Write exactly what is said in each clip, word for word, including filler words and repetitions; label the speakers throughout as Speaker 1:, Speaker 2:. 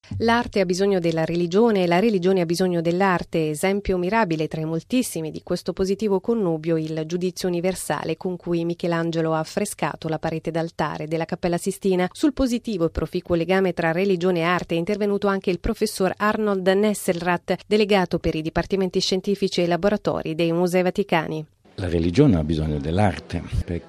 Speaker 1: L'arte ha bisogno della religione e la religione ha bisogno dell'arte, esempio mirabile tra i moltissimi di questo positivo connubio il Giudizio universale con cui Michelangelo ha affrescato la parete d'altare della Cappella Sistina. Sul positivo e proficuo legame tra religione e arte è intervenuto anche il professor Arnold Nesselrath, delegato per i dipartimenti scientifici e laboratori dei Musei Vaticani.
Speaker 2: La religione ha bisogno dell'arte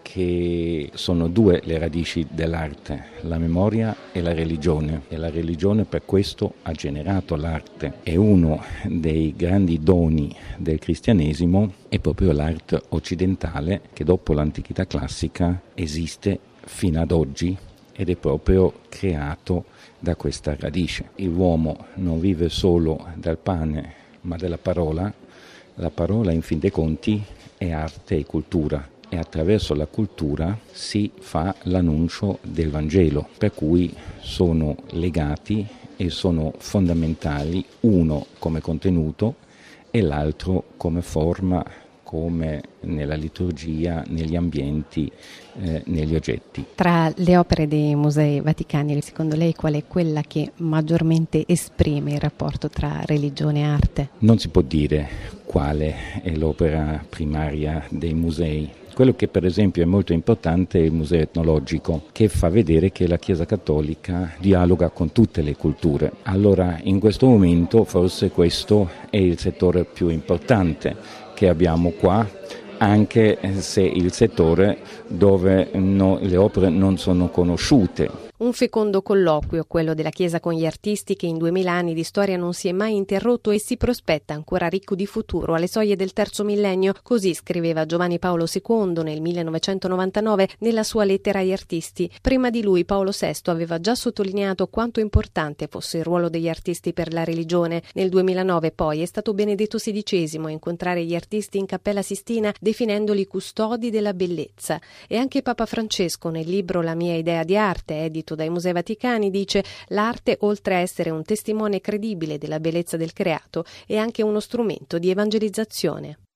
Speaker 2: perché sono due le radici dell'arte, la memoria e la religione, e la religione per questo ha generato l'arte. E uno dei grandi doni del cristianesimo è proprio l'arte occidentale che dopo l'antichità classica esiste fino ad oggi ed è proprio creato da questa radice. L'uomo non vive solo dal pane ma dalla parola, la parola in fin dei conti è arte e cultura e attraverso la cultura si fa l'annuncio del Vangelo, per cui sono legati e sono fondamentali, uno come contenuto e l'altro come forma, come nella liturgia, negli ambienti, eh, negli oggetti.
Speaker 1: Tra le opere dei Musei Vaticani, secondo lei qual è quella che maggiormente esprime il rapporto tra religione e arte?
Speaker 2: Non si può dire quale è l'opera primaria dei musei. Quello che per esempio è molto importante è il museo etnologico, che fa vedere che la Chiesa Cattolica dialoga con tutte le culture. Allora in questo momento forse questo è il settore più importante che abbiamo qua, anche se il settore dove no, le opere non sono conosciute.
Speaker 1: Un fecondo colloquio, quello della Chiesa con gli artisti che in duemila anni di storia non si è mai interrotto e si prospetta ancora ricco di futuro alle soglie del terzo millennio, così scriveva Giovanni Paolo secondo nel millenovecentonovantanove nella sua lettera agli artisti. Prima di lui Paolo sesto aveva già sottolineato quanto importante fosse il ruolo degli artisti per la religione. Nel duemilanove poi è stato Benedetto sedicesimo a incontrare gli artisti in Cappella Sistina definendoli custodi della bellezza. E anche Papa Francesco nel libro La mia idea di arte, edito dai Musei Vaticani, dice: l'arte, oltre a essere un testimone credibile della bellezza del creato, è anche uno strumento di evangelizzazione.